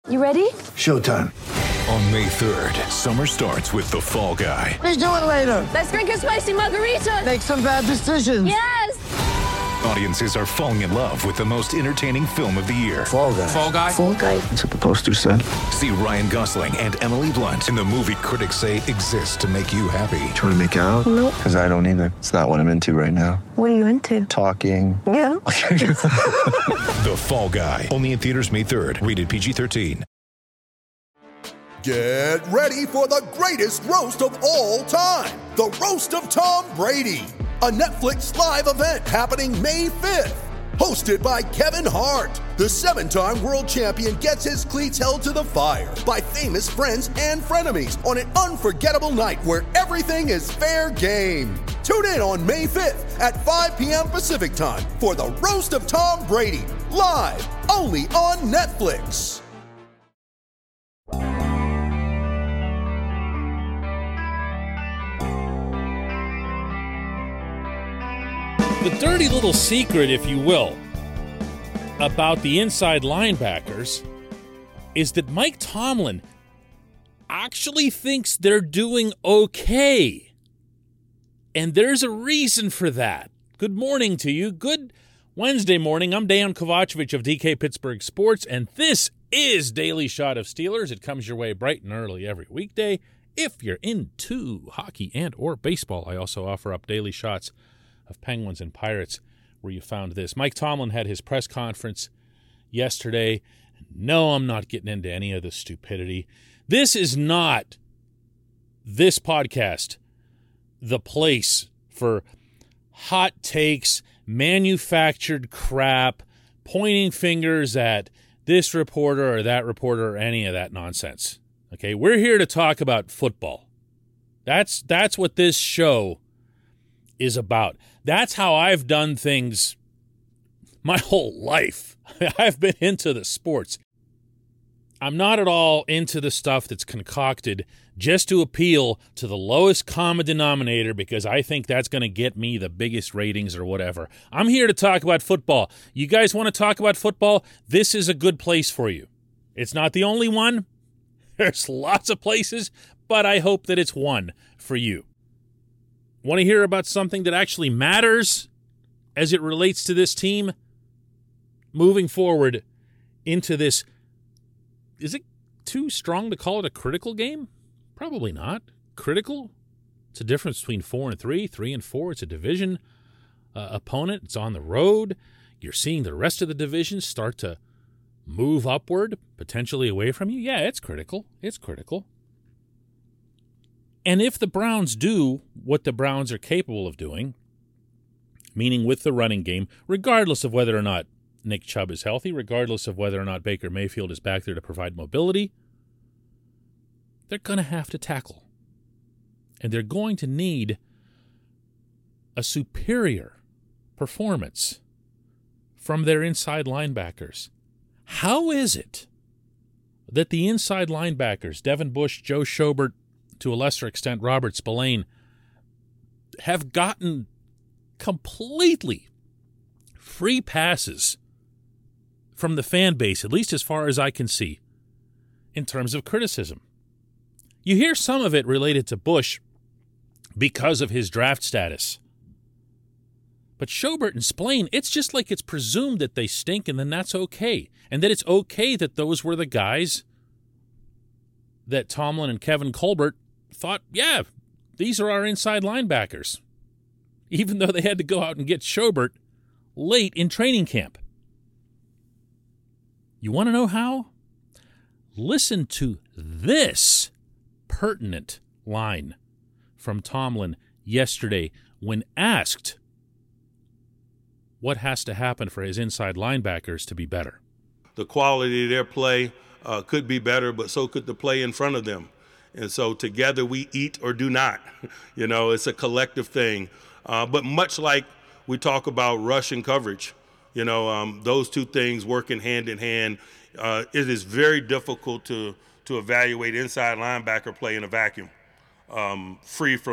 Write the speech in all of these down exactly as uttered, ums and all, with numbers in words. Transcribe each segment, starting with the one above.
You ready? Showtime. On May third, summer starts with The Fall Guy. Let's do it later. Let's drink a spicy margarita. Make some bad decisions. Yes! Audiences are falling in love with the most entertaining film of the year. Fall Guy. Fall Guy? Fall Guy. That's what the poster said. See Ryan Gosling and Emily Blunt in the movie critics say exists to make you happy. Trying to make it out? Nope. Because I don't either. It's not what I'm into right now. What are you into? Talking. Yeah. The Fall Guy. Only in theaters May third. Rated P G thirteen. Get ready for the greatest roast of all time. The Roast of Tom Brady. A Netflix live event happening May fifth. Hosted by Kevin Hart. The seven-time world champion gets his cleats held to the fire by famous friends and frenemies on an unforgettable night where everything is fair game. Tune in on May fifth at five p.m. Pacific time for the Roast of Tom Brady. Live only on Netflix. The dirty little secret, if you will, about the inside linebackers is that Mike Tomlin actually thinks they're doing okay. And there's a reason for that. Good morning to you. Good Wednesday morning. I'm Dejan Kovacevic of D K Pittsburgh Sports, and this is Daily Shot of Steelers. It comes your way bright and early every weekday. If you're into hockey and or baseball, I also offer up daily shots of Penguins and Pirates, where you found this. Mike Tomlin had his press conference yesterday. No, I'm not getting into any of the stupidity. This is not, this podcast, the place for hot takes, manufactured crap, pointing fingers at this reporter or that reporter or any of that nonsense. Okay, we're here to talk about football. That's that's what this show is about. That's how I've done things my whole life. I've been into the sports. I'm not at all into the stuff that's concocted just to appeal to the lowest common denominator because I think that's going to get me the biggest ratings or whatever. I'm here to talk about football. You guys want to talk about football? This is a good place for you. It's not the only one. There's lots of places, but I hope that it's one for you. Want to hear about something that actually matters as it relates to this team? Moving forward into this, is it too strong to call it a critical game? Probably not. Critical? It's a difference between four and three, three and four. It's a division uh, opponent. It's on the road. You're seeing the rest of the division start to move upward, potentially away from you. Yeah, it's critical. It's critical. And if the Browns do what the Browns are capable of doing, meaning with the running game, regardless of whether or not Nick Chubb is healthy, regardless of whether or not Baker Mayfield is back there to provide mobility, they're going to have to tackle. And they're going to need a superior performance from their inside linebackers. How is it that the inside linebackers, Devin Bush, Joe Schobert, to a lesser extent Robert Spillane, have gotten completely free passes from the fan base, at least as far as I can see, in terms of criticism? You hear some of it related to Bush because of his draft status. But Schobert and Spillane, it's just like it's presumed that they stink and then that's okay. And that it's okay that those were the guys that Tomlin and Kevin Colbert thought, yeah, these are our inside linebackers, even though they had to go out and get Schobert late in training camp. You want to know how? Listen to this pertinent line from Tomlin yesterday when asked what has to happen for his inside linebackers to be better. The quality of their play uh, could be better, but so could the play in front of them. And so together we eat or do not. You know, it's a collective thing. Uh, but much like we talk about rush and coverage, you know, um, those two things working hand in hand, uh, it is very difficult to, to evaluate inside linebacker play in a vacuum, um, free from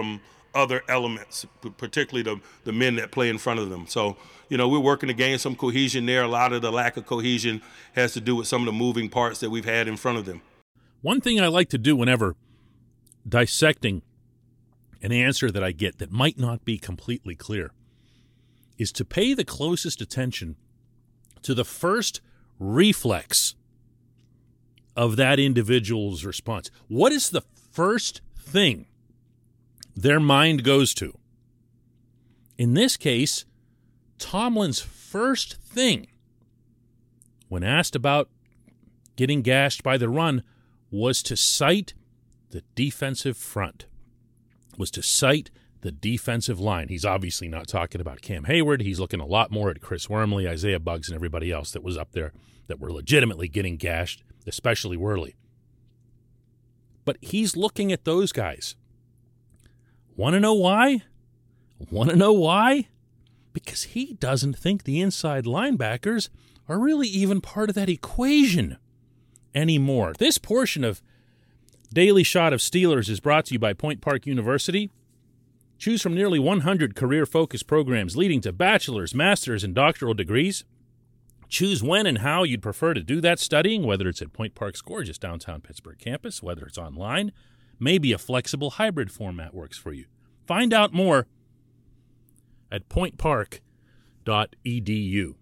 other elements, particularly the, the men that play in front of them. So, you know, we're working to gain some cohesion there. A lot of the lack of cohesion has to do with some of the moving parts that we've had in front of them. One thing I like to do whenever dissecting an answer that I get that might not be completely clear is to pay the closest attention to the first reflex of that individual's response. What is the first thing their mind goes to? In this case, Tomlin's first thing when asked about getting gashed by the run was to cite the defensive front, was to cite the defensive line. He's obviously not talking about Cam Hayward. He's looking a lot more at Chris Wormley, Isaiah Buggs, and everybody else that was up there that were legitimately getting gashed, especially Worley. But he's looking at those guys. Want to know why? Want to know why? Because he doesn't think the inside linebackers are really even part of that equation anymore. This portion of Daily Shot of Steelers is brought to you by Point Park University. Choose from nearly one hundred career-focused programs leading to bachelor's, master's, and doctoral degrees. Choose when and how you'd prefer to do that studying, whether it's at Point Park's gorgeous downtown Pittsburgh campus, whether it's online. Maybe a flexible hybrid format works for you. Find out more at point park dot e d u.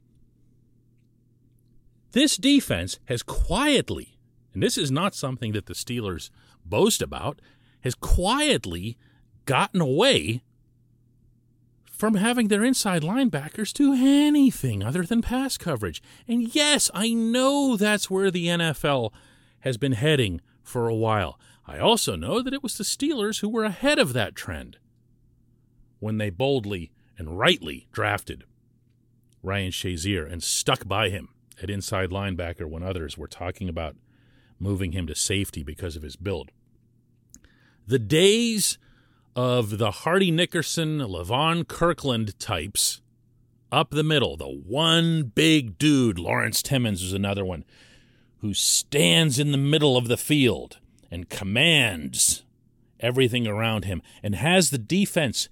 This defense has quietly, and this is not something that the Steelers boast about, has quietly gotten away from having their inside linebackers do anything other than pass coverage. And yes, I know that's where the N F L has been heading for a while. I also know that it was the Steelers who were ahead of that trend when they boldly and rightly drafted Ryan Shazier and stuck by him at inside linebacker when others were talking about moving him to safety because of his build. The days of the Hardy Nickerson, Levon Kirkland types up the middle, the one big dude, Lawrence Timmons was another one, who stands in the middle of the field and commands everything around him and has the defense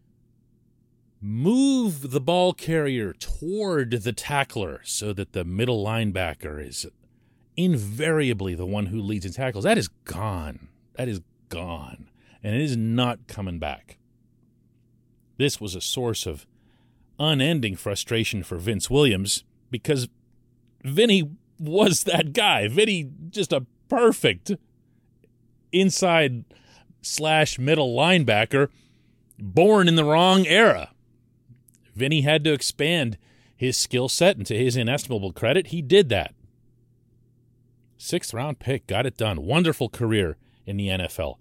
move the ball carrier toward the tackler so that the middle linebacker is invariably the one who leads in tackles. That is gone. That is gone. And it is not coming back. This was a source of unending frustration for Vince Williams because Vinny was that guy. Vinny, just a perfect inside slash middle linebacker, born in the wrong era. Vinny had to expand his skill set, and to his inestimable credit, he did that. Sixth round pick, got it done. Wonderful career in the N F L.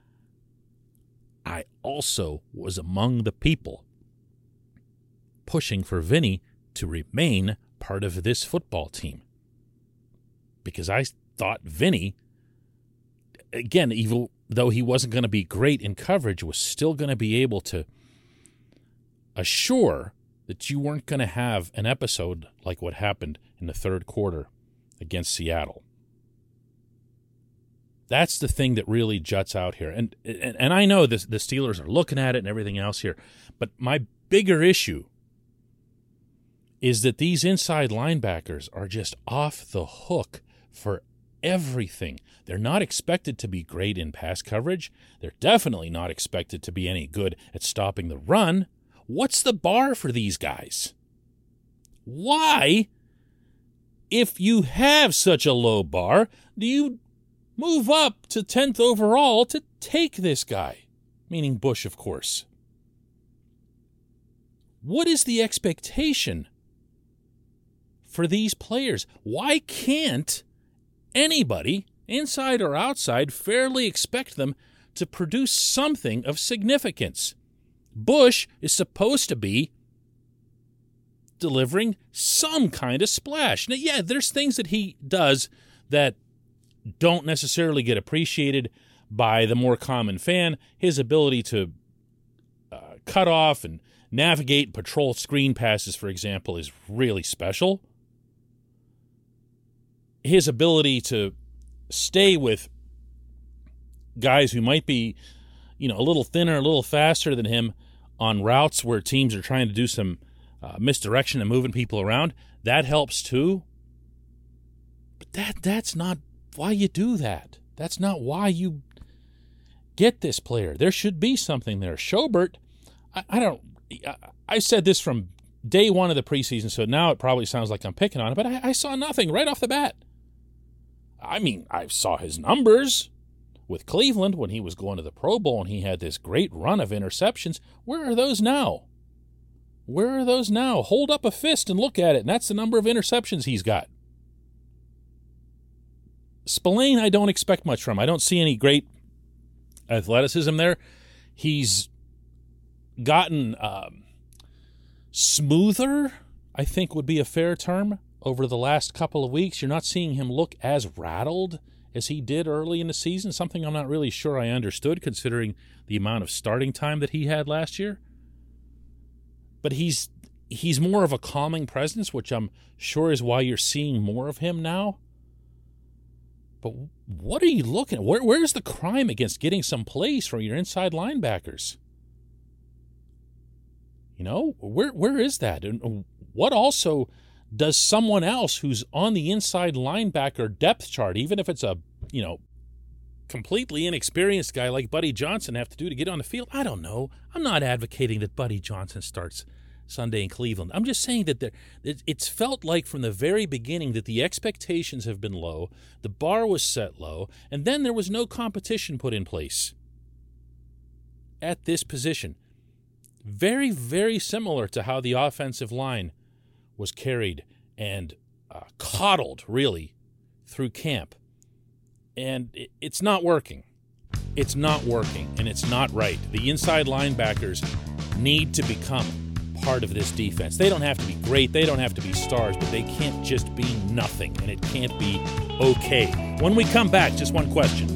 I also was among the people pushing for Vinny to remain part of this football team. Because I thought Vinny, again, even though he wasn't going to be great in coverage, was still going to be able to assure that you weren't going to have an episode like what happened in the third quarter against Seattle. That's the thing that really juts out here. And and, and I know this, the Steelers are looking at it and everything else here, but my bigger issue is that these inside linebackers are just off the hook for everything. They're not expected to be great in pass coverage. They're definitely not expected to be any good at stopping the run. What's the bar for these guys? Why, if you have such a low bar, do you move up to tenth overall to take this guy? Meaning Bush, of course. What is the expectation for these players? Why can't anybody, inside or outside, fairly expect them to produce something of significance? Bush is supposed to be delivering some kind of splash. Now, yeah, there's things that he does that don't necessarily get appreciated by the more common fan. His ability to uh, cut off and navigate and patrol screen passes, for example, is really special. His ability to stay with guys who might be you know, a little thinner, a little faster than him on routes where teams are trying to do some uh, misdirection and moving people around. That helps too. But that that's not why you do that. That's not why you get this player. There should be something there. Schobert, I, I don't, I, I said this from day one of the preseason, so now it probably sounds like I'm picking on it, but I, I saw nothing right off the bat. I mean, I saw his numbers with Cleveland when he was going to the Pro Bowl and he had this great run of interceptions. Where are those now? Where are those now? Hold up a fist and look at it, and that's the number of interceptions he's got. Spillane, I don't expect much from. I don't see any great athleticism there. He's gotten um, smoother, I think would be a fair term, over the last couple of weeks. You're not seeing him look as rattled as he did early in the season, something I'm not really sure I understood considering the amount of starting time that he had last year. But he's he's more of a calming presence, which I'm sure is why you're seeing more of him now. But what are you looking at? Where, where's the crime against getting some plays from your inside linebackers? You know, where where is that? And what also does someone else who's on the inside linebacker depth chart, even if it's a, you know, completely inexperienced guy like Buddy Johnson, have to do to get on the field? I don't know. I'm not advocating that Buddy Johnson starts Sunday in Cleveland. I'm just saying that there, it's felt like from the very beginning that the expectations have been low, the bar was set low, and then there was no competition put in place at this position. Very, very similar to how the offensive line was carried and uh, coddled, really, through camp. And it, it's not working. It's not working, and it's not right. The inside linebackers need to become part of this defense. They don't have to be great. They don't have to be stars, but they can't just be nothing, and it can't be okay. When we come back, just one question.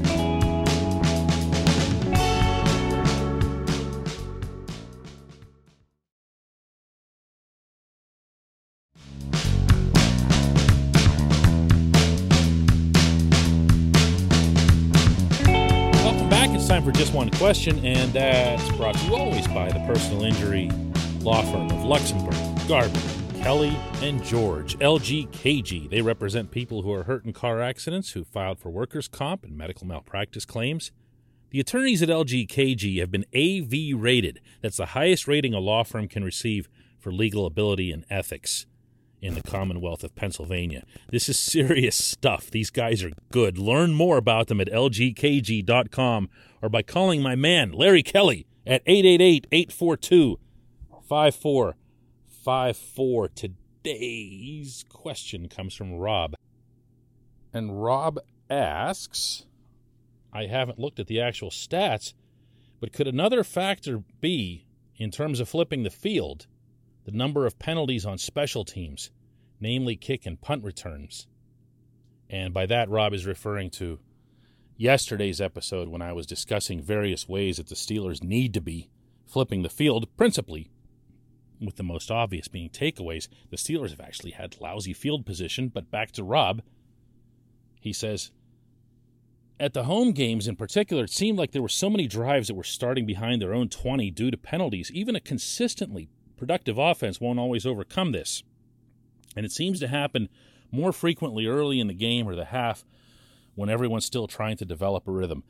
Time for just one question, and that's brought to you always by the personal injury law firm of Luxembourg, Garber, Kelly, and George, L G K G. They represent people who are hurt in car accidents, who filed for workers' comp and medical malpractice claims. The attorneys at L G K G have been A V rated. That's the highest rating a law firm can receive for legal ability and ethics in the Commonwealth of Pennsylvania. This is serious stuff. These guys are good. Learn more about them at L G K G dot com or by calling my man, Larry Kelly, at eight eight eight, eight four two, five four five four. Today's question comes from Rob. And Rob asks, I haven't looked at the actual stats, but could another factor be, in terms of flipping the field, the number of penalties on special teams, namely kick and punt returns? And by that, Rob is referring to yesterday's episode when I was discussing various ways that the Steelers need to be flipping the field, principally with the most obvious being takeaways. The Steelers have actually had lousy field position, but back to Rob. He says, at the home games in particular, it seemed like there were so many drives that were starting behind their own twenty due to penalties. Even a consistently productive offense won't always overcome this. And it seems to happen more frequently early in the game or the half when everyone's still trying to develop a rhythm.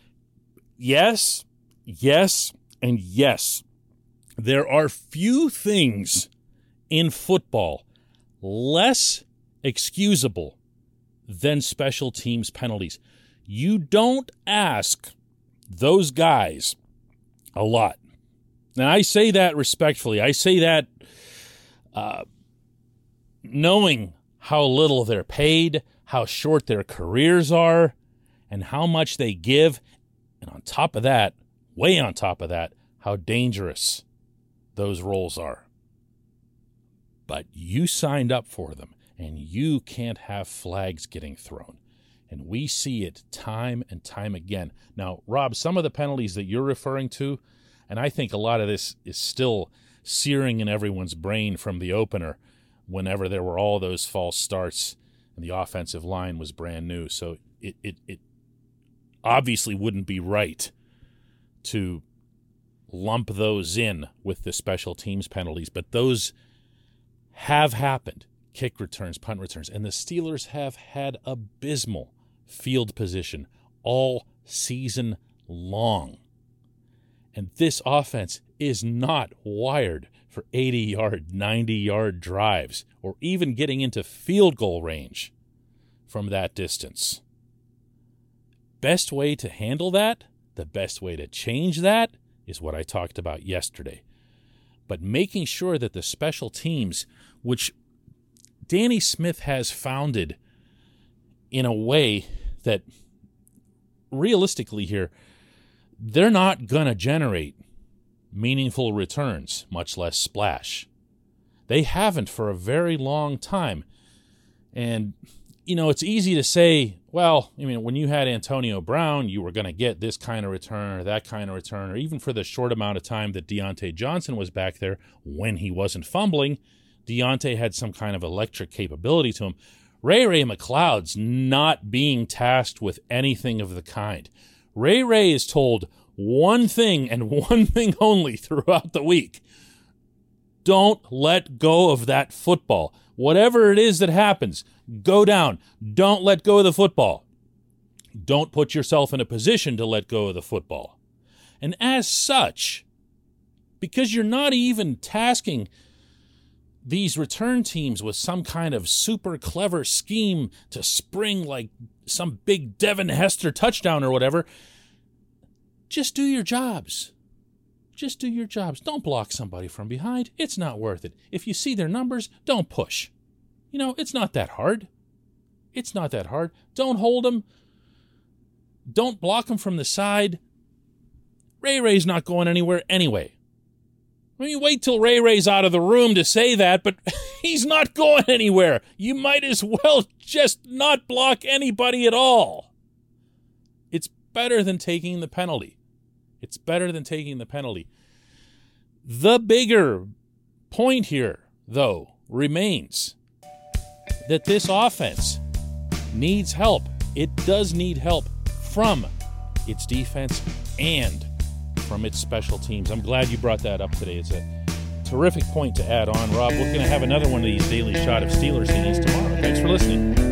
Yes, yes, and yes. There are few things in football less excusable than special teams penalties. You don't ask those guys a lot. And I say that respectfully. I say that uh, knowing how little they're paid, how short their careers are, and how much they give. And on top of that, way on top of that, how dangerous those roles are. But you signed up for them, and you can't have flags getting thrown. And we see it time and time again. Now, Rob, some of the penalties that you're referring to, and I think a lot of this is still searing in everyone's brain from the opener whenever there were all those false starts and the offensive line was brand new. So it, it, it obviously wouldn't be right to lump those in with the special teams penalties, but those have happened. Kick returns, punt returns, and the Steelers have had abysmal field position all season long. And this offense is not wired for eighty-yard, ninety-yard drives or even getting into field goal range from that distance. Best way to handle that, the best way to change that, is what I talked about yesterday. But making sure that the special teams, which Danny Smith has founded in a way that realistically here, they're not going to generate meaningful returns, much less splash. They haven't for a very long time. And, you know, it's easy to say, well, I mean, when you had Antonio Brown, you were going to get this kind of return or that kind of return, or even for the short amount of time that Deontay Johnson was back there when he wasn't fumbling, Deontay had some kind of electric capability to him. Ray Ray McCloud's not being tasked with anything of the kind. Ray Ray is told one thing and one thing only throughout the week. Don't let go of that football. Whatever it is that happens, go down. Don't let go of the football. Don't put yourself in a position to let go of the football. And as such, because you're not even tasking these return teams with some kind of super clever scheme to spring like some big Devin Hester touchdown or whatever, just do your jobs. Just do your jobs. Don't block somebody from behind. It's not worth it. If you see their numbers, don't push. You know, it's not that hard. It's not that hard. Don't hold them. Don't block them from the side. Ray Ray's not going anywhere anyway. I mean, wait till Ray Ray's out of the room to say that, but he's not going anywhere. You might as well just not block anybody at all. It's better than taking the penalty. It's better than taking the penalty. The bigger point here, though, remains that this offense needs help. It does need help from its defense and from its special teams. I'm glad you brought that up today. It's a terrific point to add on, Rob. We're going to have another one of these Daily Shot of Steelers things tomorrow. Thanks for listening.